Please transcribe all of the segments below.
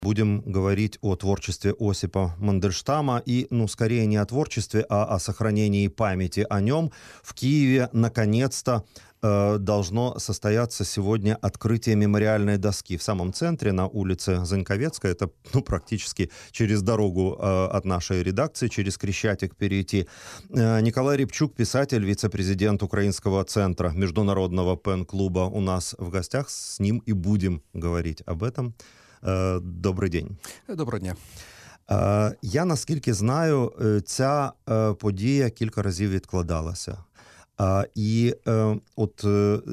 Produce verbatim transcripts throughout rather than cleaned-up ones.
Будем говорить о творчестве Осипа Мандельштама и, ну, скорее не о творчестве, а о сохранении памяти о нем. В Киеве, наконец-то, э, должно состояться сегодня открытие мемориальной доски в самом центре, на улице Заньковецкая. Это, ну, практически через дорогу э, от нашей редакции, через Крещатик перейти. Э, Николай Рябчук, писатель, вице-президент Украинского центра международного пен-клуба, у нас в гостях. С ним и будем говорить об этом. Добрий день. Доброго дня. Я, наскільки знаю, ця подія кілька разів відкладалася. І от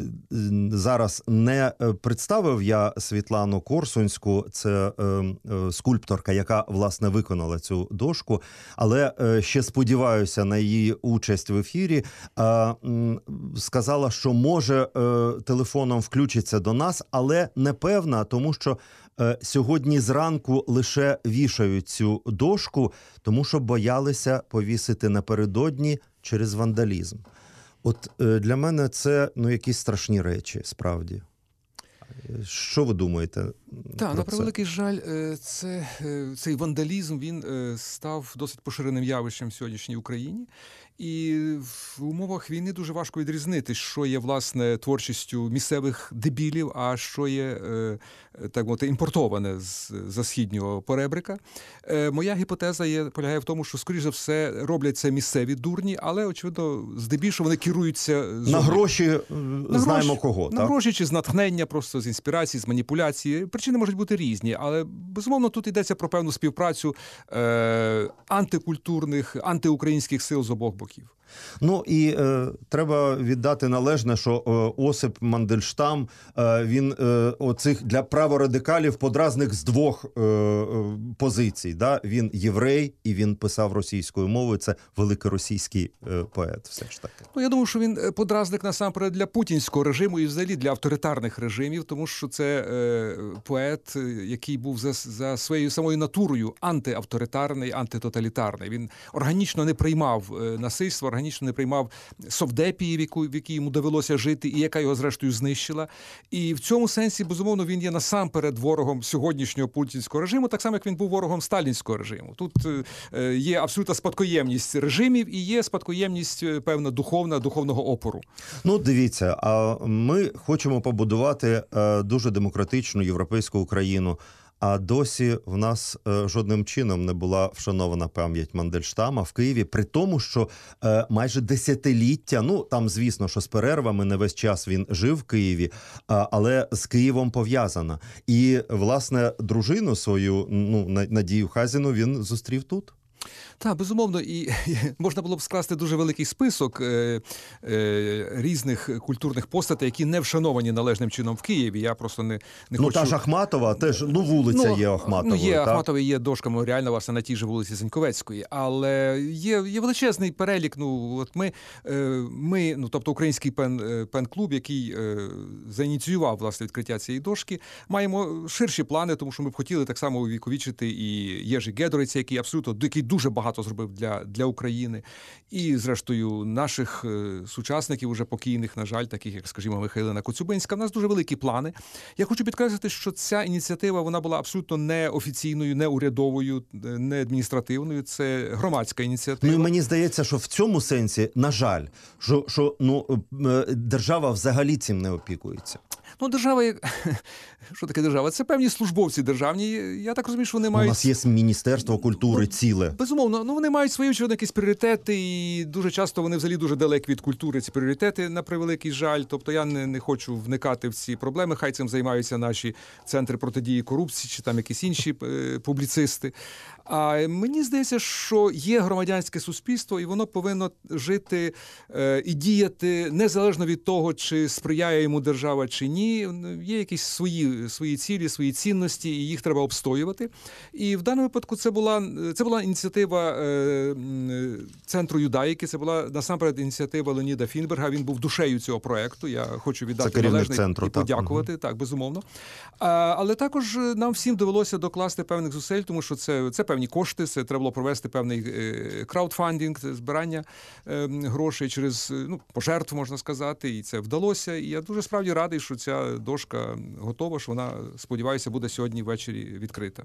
зараз не представив я Світлану Корсунську, це скульпторка, яка, власне, виконала цю дошку, але ще сподіваюся на її участь в ефірі. Сказала, що може телефоном включиться до нас, але не певна, тому що сьогодні зранку лише вішають цю дошку, тому що боялися повісити напередодні через вандалізм. От для мене це, ну, якісь страшні речі, справді. Що ви думаєте Так, про на це? превеликий жаль, це, цей вандалізм, він став досить поширеним явищем в сьогоднішній Україні. І в умовах війни дуже важко відрізнити, що є, власне, творчістю місцевих дебілів, а що є, так мовити, імпортоване з-за східнього поребрика. Моя гіпотеза є, полягає в тому, що, скоріш за все, роблять це місцеві дурні, але, очевидно, здебільшого вони керуються... На гроші на знаємо гроші, кого, на так? гроші чи з натхнення, просто з інспірації, з маніпуляції. Причини можуть бути різні, але, безумовно, тут йдеться про певну співпрацю е- антикультурних, антиукраїнських сил з обох боків. Ну і е, треба віддати належне, що е, Осип Мандельштам, е, він е, оцих для праворадикалів подразник з двох е, е, позицій. Да? Він єврей і він писав російською мовою. Це великий російський е, поет все ж таки. Ну, я думаю, що він подразник насамперед для путінського режиму і взагалі для авторитарних режимів, тому що це е, поет, який був за, за своєю самою натурою антиавторитарний, антитоталітарний. Він органічно не приймав е, насильство, органічно не приймав совдепії, в, яку, в якій йому довелося жити, і яка його, зрештою, знищила. І в цьому сенсі, безумовно, він є насамперед ворогом сьогоднішнього путінського режиму, так само, як він був ворогом сталінського режиму. Тут е, є абсолютна спадкоємність режимів і є спадкоємність, певна, духовна, духовного опору. Ну, дивіться, а ми хочемо побудувати е, дуже демократичну європейську Україну. А досі в нас е, жодним чином не була вшанована пам'ять Мандельштама в Києві, при тому, що е, майже десятиліття, ну там, звісно, що з перервами, не весь час він жив в Києві, а, але з Києвом пов'язана. І, власне, дружину свою, ну, Надію Хазіну, він зустрів тут. Так, безумовно, і можна було б скласти дуже великий список е, е, різних культурних постатей, які не вшановані належним чином в Києві. Я просто не, не ну, хочу... Ну, та ж Ахматова, теж, ну, вулиця ну, є Ахматовою, Ну, є так? Ахматова, є дошка меморіальна, власне, на тій же вулиці Заньковецької. Але є, є величезний перелік. Ну, от ми, ми, ну, тобто український пен, пен-клуб, який заініціював, власне, відкриття цієї дошки, маємо ширші плани, тому що ми б хотіли так само увіковічити і Єжи Гедориця, який абсолютно, який дуже багато зробив для, для України. І, зрештою, наших е, сучасників, уже покійних, на жаль, таких, як, скажімо, Михайлина Коцюбинська. У нас дуже великі плани. Я хочу підкреслити, що ця ініціатива, вона була абсолютно не офіційною, не урядовою, не адміністративною. Це громадська ініціатива. Ну, і мені здається, що в цьому сенсі, на жаль, що, що ну, держава взагалі цим не опікується. Ну, держава, що таке держава? Це певні службовці державні. Я так розумію, що вони мають... У нас є Міністерство культури ну, ціле. Безумовно. Ну, вони мають свої, очевидно, якісь пріоритети, і дуже часто вони взагалі дуже далекі від культури, ці пріоритети, на превеликий жаль. Тобто я не, не хочу вникати в ці проблеми. Хай цим займаються наші центри протидії корупції чи там якісь інші е, публіцисти. А мені здається, що є громадянське суспільство, і воно повинно жити е, і діяти незалежно від того, чи сприяє йому держава, чи ні. Є якісь свої, свої цілі, свої цінності, і їх треба обстоювати. І в даному випадку це була, це була ініціатива е, Центру Юдаїки, це була насамперед ініціатива Леоніда Фінберга, він був душею цього проекту, я хочу віддати належне центру, і подякувати, так, так безумовно. А, але також нам всім довелося докласти певних зусиль, тому що це, це певні кошти, це треба було провести певний е, краудфандинг, збирання е, грошей через, ну, пожертв, можна сказати, і це вдалося. І я дуже справді радий, що ця ця дошка готова, що вона, сподіваюся, буде сьогодні ввечері відкрита.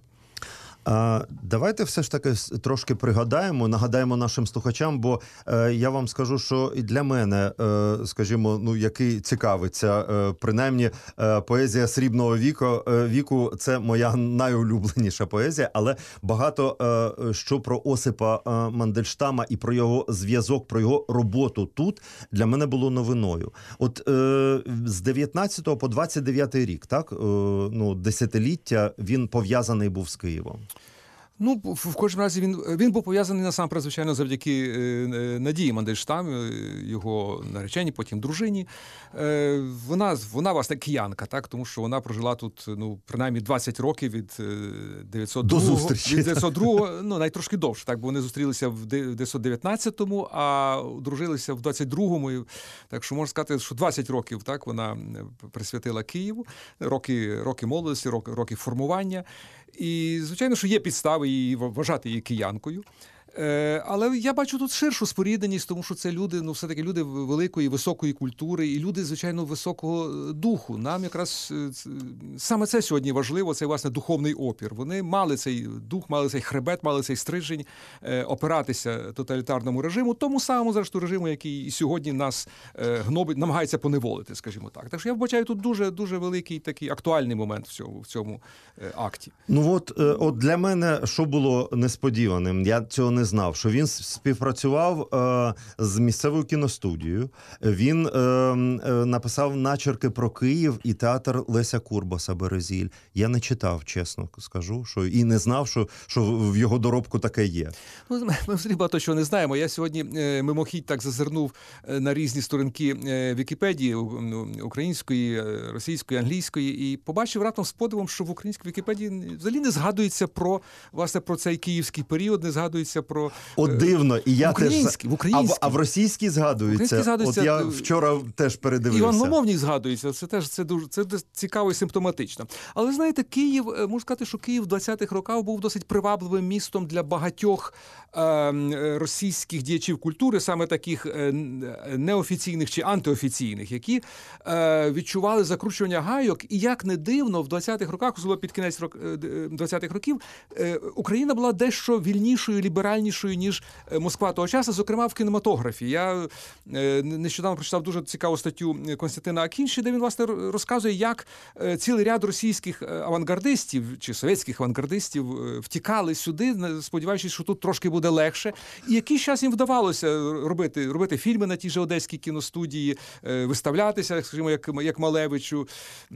А, давайте все ж таки трошки пригадаємо, нагадаємо нашим слухачам, бо е, я вам скажу, що і для мене, е, скажімо, ну, який цікавиться, е, принаймні е, поезія срібного віку, е, віку – це моя найулюбленіша поезія, але багато е, що про Осипа е, Мандельштама і про його зв'язок, про його роботу тут для мене було новиною. От е, з дев'ятнадцятого по двадцять дев'ятий рік, так, е, ну, десятиліття він пов'язаний був з Києвом. Ну, в кожному разі, він, він був пов'язаний насамперед, звичайно, завдяки е, Надії Мандельштам, його нареченій, потім дружині. Е, вона, вона, власне, киянка, так, тому що вона прожила тут, ну, принаймні двадцять років від дев'ятсот другого, від дев'ятсот другого, ну, навіть трошки довше, так, бо вони зустрілися в дев'ятсот дев'ятнадцятому, а одружилися в двадцять другому. Так що можна сказати, що двадцять років, так, вона присвятила Києву, роки, роки молодості, роки, роки формування. І, звичайно, що є підстави її вважати її киянкою. Е, але я бачу тут ширшу спорідненість, тому що це люди, ну, все-таки люди великої, високої культури і люди, звичайно, високого духу. Нам якраз саме це сьогодні важливо, цей, власне, духовний опір. Вони мали цей дух, мали цей хребет, мали цей стрижень е, опиратися тоталітарному режиму, тому самому, зрештою, режиму, який і сьогодні нас е, гнобить, намагається поневолити, скажімо так. Так що я вбачаю тут дуже, дуже великий такий актуальний момент в цьому, в цьому е, акті. Ну от, е, от для мене, що було несподіваним, я цього не знав, що він співпрацював е, з місцевою кіностудією. Він е, е, написав начерки про Київ і театр Леся Курбаса «Березіль». Я не читав, чесно скажу, що і не знав, що, що в його доробку таке є. Ну, ми взагалі багато чого не знаємо. Я сьогодні е, мимохідь так зазирнув на різні сторінки е, Вікіпедії української, російської, англійської і побачив раптом з подивом, що в українській Вікіпедії взагалі не згадується про, власне, про цей київський період, не згадується про От дивно, і я в українській, теж... в українській. А, в, а в російській згадується. згадується. От я вчора теж передивився. І в англомовній згадується. Це теж це дуже це цікаво і симптоматично. Але, знаєте, Київ, можу сказати, що Київ в двадцятих роках був досить привабливим містом для багатьох е, російських діячів культури, саме таких е, неофіційних чи антиофіційних, які е, відчували закручування гайок. І як не дивно, в двадцятих роках, особливо під кінець двадцятих років, е, Україна була дещо вільнішою, ліберальнішою, ніж Москва того часу, зокрема в кінематографі. Я е, нещодавно прочитав дуже цікаву статтю Константина Акінші, де він, власне, розказує, як е, цілий ряд російських авангардистів чи совєтських авангардистів е, втікали сюди, сподіваючись, що тут трошки буде легше. І якийсь час їм вдавалося робити, робити фільми на тій же одеській кіностудії, е, виставлятися, скажімо, як, як Малевичу.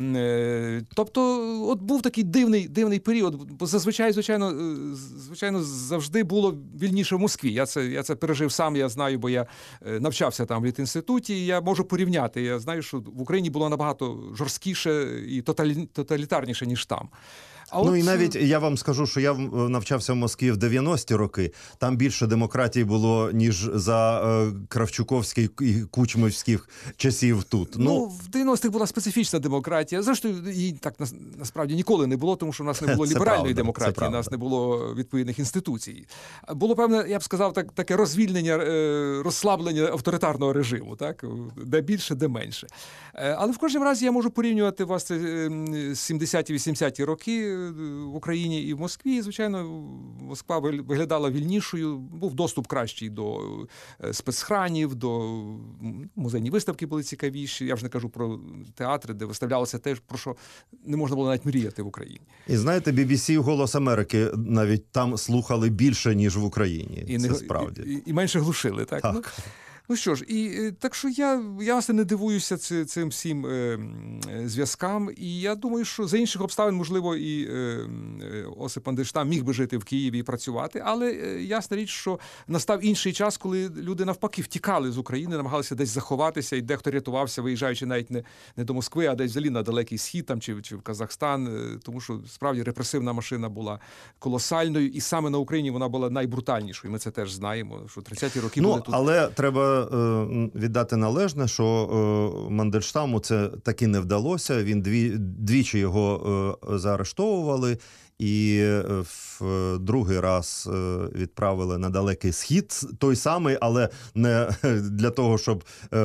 Е, тобто, от був такий дивний, дивний період. Бо зазвичай, звичайно, звичайно, завжди було вільніше в Москві. Я це, я це пережив сам, я знаю, бо я навчався там в літінституті, і я можу порівняти. Я знаю, що в Україні було набагато жорсткіше і тоталі, тоталітарніше, ніж там. А ну от... і навіть я вам скажу, що я навчався в Москві в дев'яності роки. Там більше демократії було, ніж за е, кравчуковських і кучмівських часів тут. Ну, ну, в дев'яностих була специфічна демократія. Зрештою, її так насправді ніколи не було, тому що в нас не було ліберальної правда, демократії, в нас не було відповідних інституцій. Було певне, я б сказав, так, таке розвільнення, розслаблення авторитарного режиму, так? Де більше, де менше. Але в кожному разі я можу порівнювати вас сімдесяті-вісімдесяті роки в Україні і в Москві. І, звичайно, Москва виглядала вільнішою, був доступ кращий до спецхранів, до музейні виставки були цікавіші. Я вже не кажу про театри, де виставлялося те, про що не можна було навіть мріяти в Україні. І знаєте, бі бі сі «Голос Америки» навіть там слухали більше, ніж в Україні. І, Це не, справді. І, і менше глушили, так? Так. Ну, Ну що ж, і так що я, я власне, не дивуюся цим всім е, зв'язкам, і я думаю, що за інших обставин, можливо, і е, Осип Мандельштам міг би жити в Києві і працювати, але е, ясна річ, що настав інший час, коли люди навпаки втікали з України, намагалися десь заховатися, і дехто рятувався, виїжджаючи навіть не, не до Москви, а десь взагалі на Далекий Схід там, чи, чи в Казахстан, е, тому що справді репресивна машина була колосальною, і саме на Україні вона була найбрутальнішою, ми це теж знаємо, що тридцяті роки ну, були тут. Але треба віддати належне, що Мандельштаму це таки не вдалося. Він дві, двічі його заарештовували, і в другий раз відправили на Далекий Схід, той самий, але не для того, щоб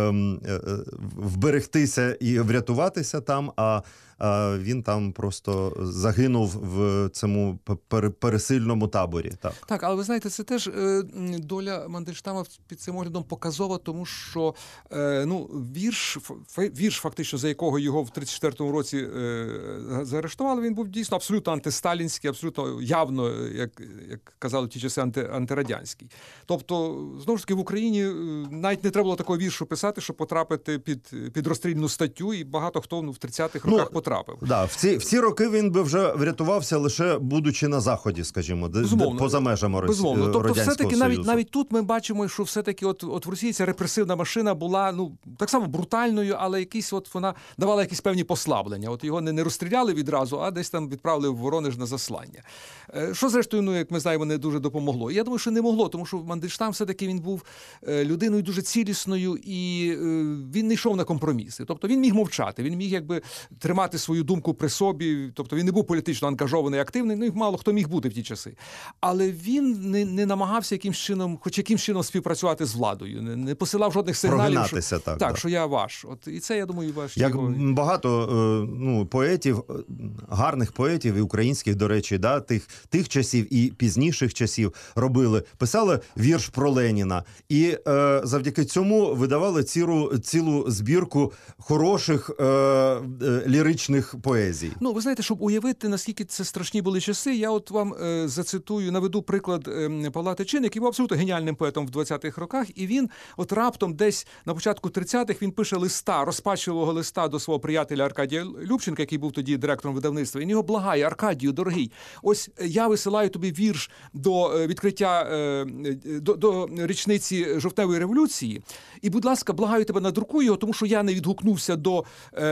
вберегтися і врятуватися там, а він там просто загинув в цьому пересильному таборі. Так, так, але ви знаєте, це теж е, доля Мандельштама під цим оглядом показова, тому що е, ну, вірш, вірш, фактично, за якого його в тридцять четвертому році е, заарештували, він був дійсно абсолютно антисталінський, абсолютно явно, як, як казали в ті часи, анти, антирадянський. Тобто, знову ж таки, в Україні навіть не треба було такого віршу писати, щоб потрапити під, під розстрільну статтю, і багато хто ну, в тридцятих роках ну, потрапив. Да, в ці в ці роки він би вже врятувався лише будучи на заході, скажімо, безумовно, поза межами безумовно. Тобто, Радянського все-таки Союзу. навіть навіть тут ми бачимо, що все-таки от от в Росії ця репресивна машина була ну так само брутальною, але якісь от вона давала якісь певні послаблення. От його не, не розстріляли відразу, а десь там відправили в Воронеж на заслання. Що зрештою, ну як ми знаємо, не дуже допомогло. Я думаю, що не могло, тому що Мандельштам все-таки він був людиною дуже цілісною і він не йшов на компроміси. Тобто він міг мовчати, він міг якби тримати свою думку при собі, тобто він не був політично ангажований, активний, ну і мало хто міг бути в ті часи. Але він не, не намагався якимсь чином, хоч якимсь чином співпрацювати з владою, не, не посилав жодних сигналів, що, так, так, да. що я ваш. От, і це, я думаю, ваш. Як його... багато ну, поетів, гарних поетів, і українських, до речі, да, тих, тих часів і пізніших часів робили, писали вірш про Леніна. І е, завдяки цьому видавали цілу, цілу збірку хороших е, е, ліричних поезій. Ну, ви знаєте, щоб уявити, наскільки це страшні були часи, я от вам е, зацитую, наведу приклад е, Павла Тичини, який був абсолютно геніальним поетом в двадцятих роках, і він от раптом десь на початку тридцятих він пише листа, розпачливого листа до свого приятеля Аркадія Любченка, який був тоді директором видавництва. Він його благає: Аркадію, дорогий, ось я висилаю тобі вірш до відкриття, е, до, до річниці жовтневої революції, і, будь ласка, благаю тебе, надрукуй його, тому що я не відгукнувся до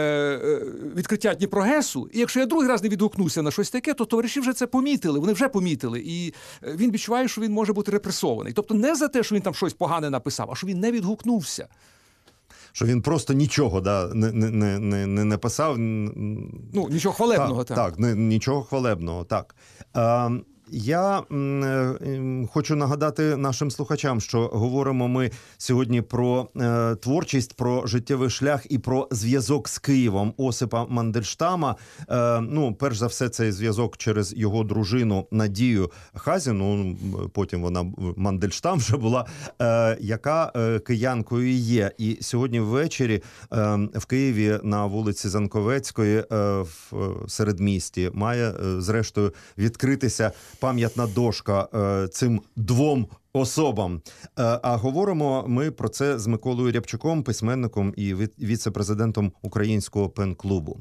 е, відкриття Дніпрогесу, і якщо я другий раз не відгукнувся на щось таке, то товариші вже це помітили, вони вже помітили, і він відчуває, що він може бути репресований. Тобто не за те, що він там щось погане написав, а що він не відгукнувся. Що він просто нічого да, не, не, не, не написав. Ну, нічого хвалебного. Так, так, так, нічого хвалебного, так. А, я м, хочу нагадати нашим слухачам, що говоримо ми сьогодні про е, творчість, про життєвий шлях і про зв'язок з Києвом Осипа Мандельштама. Е, ну, перш за все, цей зв'язок через його дружину Надію Хазіну, потім вона Мандельштам вже була, е, яка е, киянкою є. І сьогодні ввечері е, в Києві на вулиці Занковецької е, в середмісті має, е, зрештою, відкритися пам'ятна дошка е, цим двом особам. Е, а говоримо ми про це з Миколою Рябчуком, письменником і віце-президентом Українського пен-клубу.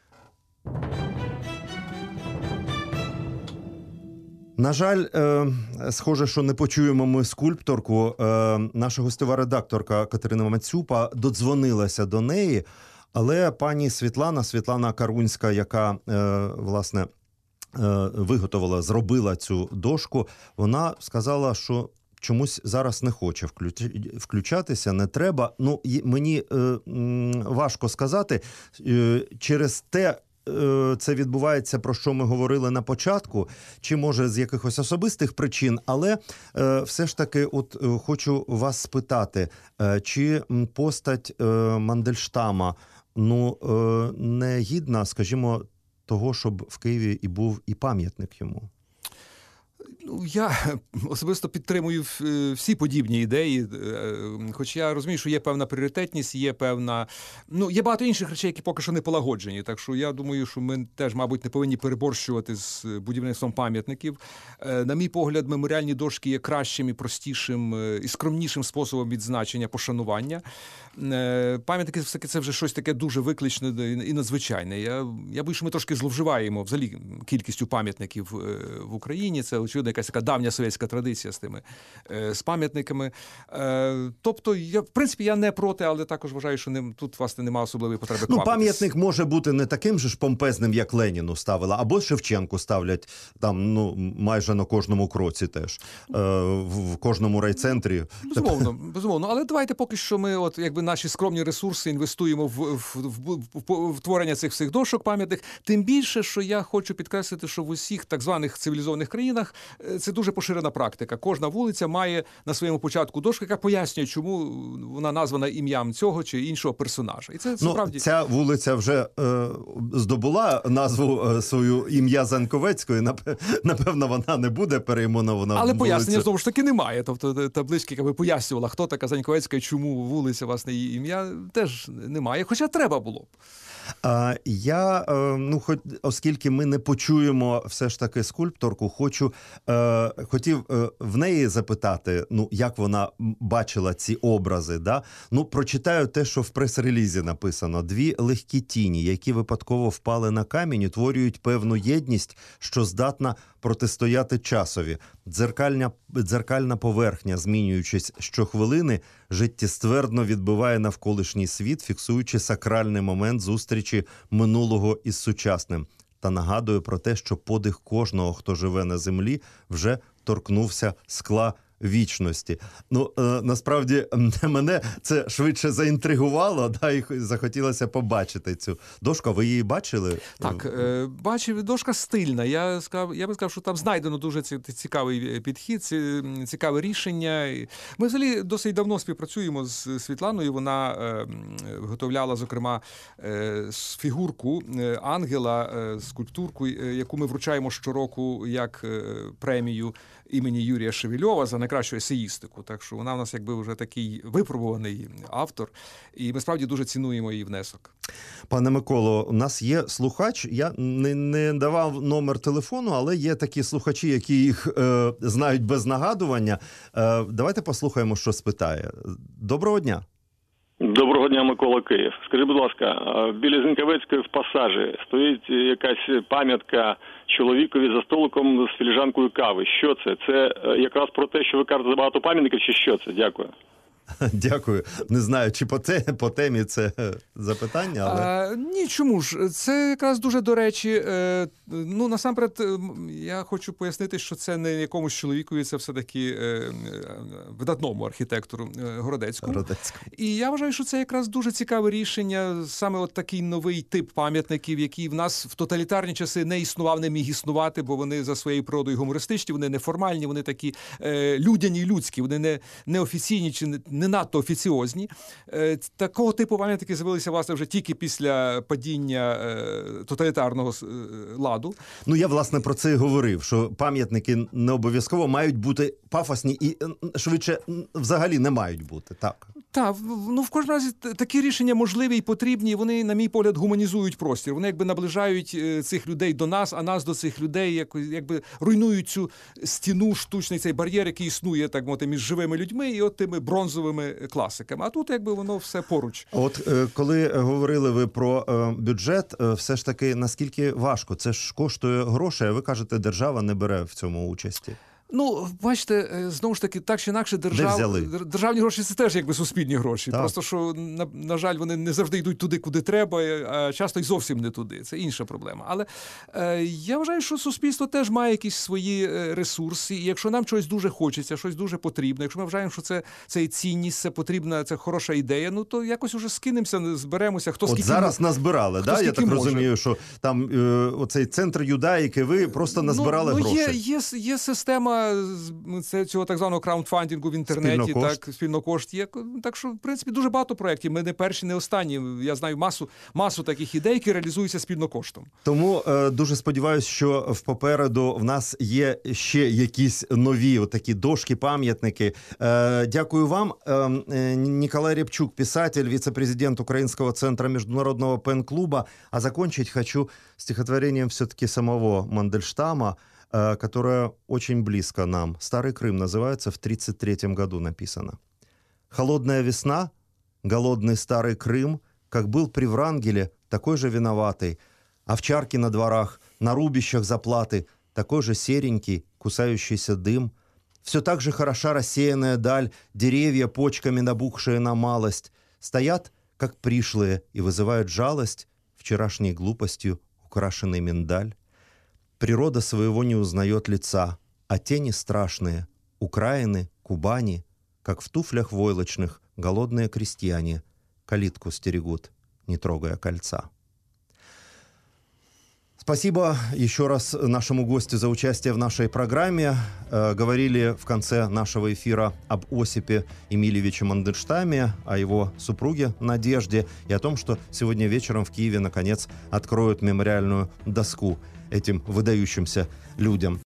На жаль, е, схоже, що не почуємо ми скульпторку. Е, наша гостьова редакторка Катерина Мацюпа додзвонилася до неї, але пані Світлана, Світлана Карунська, яка, е, власне, виготовила, зробила цю дошку, вона сказала, що чомусь зараз не хоче включатися, не треба. Ну, мені е, важко сказати, е, через те, е, це відбувається, про що ми говорили на початку, чи може з якихось особистих причин, але е, все ж таки от е, хочу вас спитати, е, чи постать е, Мандельштама, ну, е, не гідна, скажімо, того, щоб в Києві і був і пам'ятник йому? Ну, я особисто підтримую всі подібні ідеї, хоч я розумію, що є певна пріоритетність, є певна... Ну, є багато інших речей, які поки що не полагоджені, так що я думаю, що ми теж, мабуть, не повинні переборщувати з будівництвом пам'ятників. На мій погляд, меморіальні дошки є кращим і простішим, і скромнішим способом відзначення, пошанування. Пам'ятники все-таки це вже щось таке дуже викличне і надзвичайне. Я, я боюсь, що ми трошки зловживаємо взагалі кількістю пам'ятників в Україні, це очевидно, якась така давня совєтська традиція з тими з пам'ятниками. Тобто, я, в принципі, я не проти, але також вважаю, що не, тут, власне, немає особливої потреби квапитись. Ну, пам'ятник може бути не таким же ж помпезним, як Леніну ставила, або Шевченку ставлять там, ну, майже на кожному кроці теж, в кожному райцентрі. Безумовно, безумовно. Але давайте поки що ми, от, якби наші скромні ресурси інвестуємо в, в, в, в, в творення цих всіх дошок пам'ятних. Тим більше, що я хочу підкреслити, що в усіх так званих цивілізованих країнах це дуже поширена практика. Кожна вулиця має на своєму початку дошку, яка пояснює, чому вона названа ім'ям цього чи іншого персонажа. І це, це ну, справді... Ця вулиця вже е, здобула назву е, свою ім'я Заньковецької. Напевно, вона не буде перейменована. Але пояснення, вулицю. знову ж таки, немає. Тобто таблички, яка би пояснювала, хто така Заньковецька і чому вулиця, власне, її ім'я, теж немає. Хоча треба було б. А, я, ну, хоч, оскільки ми не почуємо все ж таки скульпторку, хочу, е, хотів е, в неї запитати, ну, як вона бачила ці образи. Да? Ну, прочитаю те, що в прес-релізі написано. Дві легкі тіні, які випадково впали на камінь, утворюють певну єдність, що здатна протистояти часові. Дзеркальна, дзеркальна поверхня, змінюючись щохвилини, життєствердно відбиває навколишній світ, фіксуючи сакральний момент зустрічі минулого із сучасним. Та нагадує про те, що подих кожного, хто живе на землі, вже торкнувся скла вічності. Ну, е, насправді, мене це швидше заінтригувало, да, і захотілося побачити цю дошку. Ви її бачили? Так, е, бачив, дошка стильна. Я, сказав, я би сказав, що там знайдено дуже цікавий підхід, цікаве рішення. Ми взагалі досить давно співпрацюємо з Світланою. Вона е, виготовляла, зокрема, е, фігурку е, ангела, е, скульптурку, е, яку ми вручаємо щороку як е, премію імені Юрія Шевельова за найкращу есеїстику. Так що вона в нас якби вже такий випробуваний автор, і ми справді дуже цінуємо її внесок. Пане Миколо, у нас є слухач, я не, не давав номер телефону, але є такі слухачі, які їх е, знають без нагадування. Е, давайте послухаємо, що спитає. Доброго дня. Доброго дня, Микола, Київ. Скажіть, будь ласка, біля Заньковецької в пасажі стоїть якась пам'ятка чоловікові за столиком з філіжанкою кави. Що це? Це якраз про те, що ви кажете, забагато пам'ятників, чи що це? Дякую. Дякую. Не знаю, чи по, те, по темі це запитання, але... А, ні, чому ж? Це якраз дуже до речі. Е, ну, насамперед, я хочу пояснити, що це не якомусь чоловікові, це все-таки е, видатному архітектору е, Городецькому. Городецькому. І я вважаю, що це якраз дуже цікаве рішення, саме от такий новий тип пам'ятників, який в нас в тоталітарні часи не існував, не міг існувати, бо вони за своєю природою гумористичні, вони неформальні, вони такі е, людяні і людські, вони не, не офіційні чи не не надто офіціозні. Такого типу пам'ятники з'явилися, власне, вже тільки після падіння тоталітарного ладу. Ну, я, власне, про це і говорив, що пам'ятники не обов'язково мають бути пафосні і, швидше, взагалі не мають бути, так? Так, ну, в кожному разі такі рішення можливі і потрібні, вони, на мій погляд, гуманізують простір. Вони якби наближають цих людей до нас, а нас до цих людей, якось, якби руйнують цю стіну, штучний цей бар'єр, який існує, так мовити, між живими людьми і от тими бронзовими класиками. А тут якби воно все поруч. От коли говорили ви про бюджет, все ж таки, наскільки важко? Це ж коштує грошей, а ви кажете, держава не бере в цьому участі. Ну, бачите, знову ж таки, так чи інакше, держав... державні гроші – це теж якби суспільні гроші. Так. Просто, що, на, на жаль, вони не завжди йдуть туди, куди треба, а часто й зовсім не туди. Це інша проблема. Але е, я вважаю, що суспільство теж має якісь свої ресурси. І якщо нам щось дуже хочеться, щось дуже потрібно, якщо ми вважаємо, що це, це цінність, це потрібна, це хороша ідея, ну, то якось уже скинемося, зберемося, хто скільки... От зараз назбирали, да? Я так може. розумію, що там е, оцей центр юдаїки, ви просто назбирали ну, ну, гроші. Є, є, є система Це цього так званого краундфандингу в інтернеті, спільнокошт. так, спільнокошт є. Так що, в принципі, дуже багато проєктів. Ми не перші, не останні. Я знаю масу, масу таких ідей, які реалізуються спільнокоштом. Тому е, дуже сподіваюся, що в попереду в нас є ще якісь нові отакі дошки, пам'ятники. Е, дякую вам. Е, Николай Рябчук, писатель, вице-президент Украинского центра международного пен-клуба. А закончить хочу стихотворением все-таки самого Мандельштама, которая очень близко нам. «Старый Крым» называется, в тридцать третьем году написано. «Холодная весна, голодный старый Крым, как был при Врангеле, такой же виноватый. Овчарки на дворах, на рубищах заплаты, такой же серенький, кусающийся дым. Все так же хороша рассеянная даль, деревья, почками набухшие на малость, стоят, как пришлые, и вызывают жалость вчерашней глупостью украшенный миндаль. Природа своего не узнает лица, а тени страшные, Украины, Кубани, как в туфлях войлочных голодные крестьяне калитку стерегут, не трогая кольца. Спасибо еще раз нашему гостю за участие в нашей программе. Э, говорили в конце нашего эфира об Осипе Эмильевиче Мандельштаме, о его супруге Надежде и о том, что сегодня вечером в Киеве наконец откроют мемориальную доску этим выдающимся людям.